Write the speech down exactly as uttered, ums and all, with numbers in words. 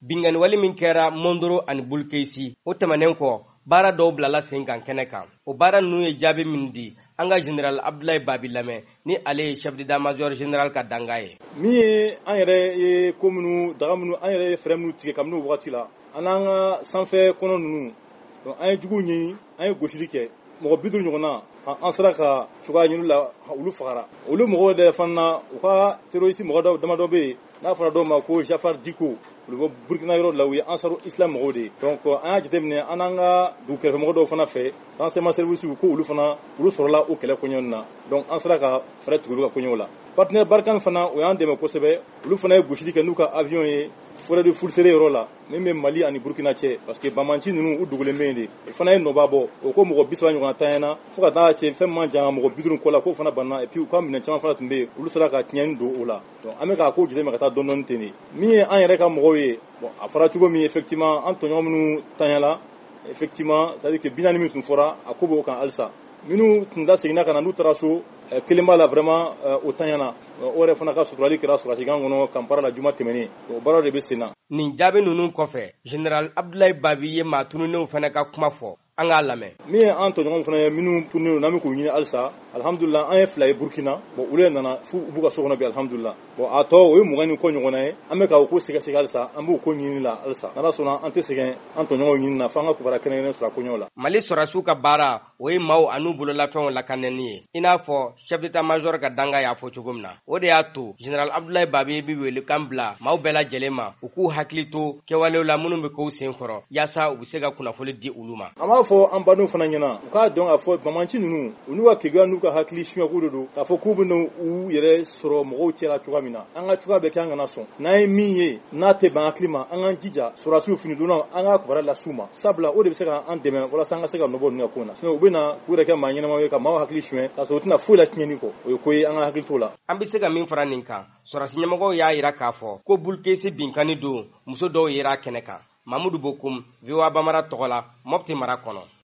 bingani wali min kɛra Mondoro ani Bulkesi o tɛmɛnen kɔ baara dɔw bilala sen kan kɛnɛ kan o baara ninnu ye jaabi min di an ka General Abdoulaye Babi lamɛn ni ale ye chef d'état-major général ka danga ye min ye an yɛrɛ ye ko minnu daga minnu an yɛrɛ ye fɛɛrɛ minnu tigɛ kabini o wagati la an n'an ka sanfɛ kɔnɔ ninnu donc an ye juguw ɲini an ye gosili kɛ mɔgɔ bi duuru ɲɔgɔnna an sera ka cogoya ɲini la olu fagara olu mɔgɔw de fana u ka terroriste mɔgɔ damadɔ bɛ yen n'a fɔra dɔw ma ko Jafar Diko olu bɛ Burkina yɔrɔ la u ye Ansaru Islam mɔgɔw de donc an y'a jateminɛ an n'an ka dugu kɛrɛfɛ mɔgɔ dɔw fana fɛ renseignement service ko olu fana olu sɔrɔla o kɛlɛ kɔɲɔ na donc an sera ka fɛɛrɛ tigɛ olu ka kɔɲɔw la partenaire Barkhane fana o y'an dɛmɛ kosɛbɛ olu fana ye gosili kɛ n'u ka avion ye forêt de Fulfulde yɔrɔ la min bɛ Mali ani Burkina cɛ parce que Bamanci ninnu u dogolen bɛ yen de o fana ye nɔba bɔ o ko mɔgɔ bi saba ɲɔgɔn tanyana fo ka taa se fɛn man jan mɔgɔ bi duuru kɔ la k'o fana banna et puis u ka minɛn caman fana tun bɛ yen olu sera ka tiɲɛni don o la donc an bɛ k'a ko jateminɛ ka taa dɔɔni dɔɔni ten de min ye an yɛrɛ ka mɔgɔw ye bon a fɔra cogo min effectivement an tɔɲɔgɔn minnu tanyala effectivement c'est à dire que bi naani min tun fɔra a ko b'o kan halisa minnu tun da seginna ka na n'u taara so kelen b'a la vraiment o tanyana o yɛrɛ fana ka suturali kɛra sɔrɔsikan kɔnɔ kampara la juma tɛmɛnen o baaraw de bɛ sen na nin jaabi ninnu kɔfɛ General Abdoulaye Babi ye maa tununenw fana ka kuma fɔ an k'a lamɛn min ye an tɔɲɔgɔnw fana ye minnu tununen n'an bɛ k'u ɲini halisa alhamdulillah an ye fila ye Burkina bon olu ye nana fu u b'u ka so kɔnɔ bi alhamdulillah bon a tɔ o ye mugan ni kɔ ɲɔgɔnna ye an bɛ ka o ko sɛgɛsɛgɛ halisa an b'o ko ɲini la halisa n'ala sɔnna an tɛ sɛgɛn an tɔɲɔgɔnw ɲini na f'an ka kubara kɛnɛkɛnɛ sɔrɔ a koɲɛw la Mali sɔrɔsiw ka baara o ye maaw an'u bololafɛnw lakanɛni ye i n'a fɔ chef d'état-major ka danga y'a fɔ cogo min na o de y'a to General Abdoulaye Babi bi wele kan bila maaw bɛɛ lajɛlen ma u k'u hakili to kɛwalew la minnu bɛ k'u sen kɔrɔ yaasa u bɛ se ka kunnafoni di olu ma an b'a fɔ an badenw fana ɲɛna u k'a dɔn k'a fɔ Bamanci ninnu u n'u ka kegunya n'u ka hakili suɲɛko de don k'a fɔ k'u bɛna u yɛrɛ sɔrɔ mɔgɔw cɛla cogoya min na an ka cogoya bɛɛ kɛ an kana sɔn n'an ye min ye n'a tɛ ban hakili ma an k'an jija sɔrɔsiw finidonnaw an ka kubara las'u ma sabula o de bɛ se ka an dɛmɛ walasa an ka se ka nɔbɔ ninnu ka ko in na sinon u bɛna k'u yɛrɛ kɛ maa ɲɛnamaw ye ka maaw hakili suɲɛ k'a sɔrɔ u tɛna foyi la tiɲɛni kɔ o ye ko ye an ka hakili t'o la an bɛ se ka min fara nin kan sɔrɔsi ɲɛmɔgɔw y'a jira k'a fɔ ko Bulkesi binkani don muso dɔw yera kɛnɛ kan Mamudu Bokum V O A Bamara tɔgɔ la Mopti mara kɔnɔ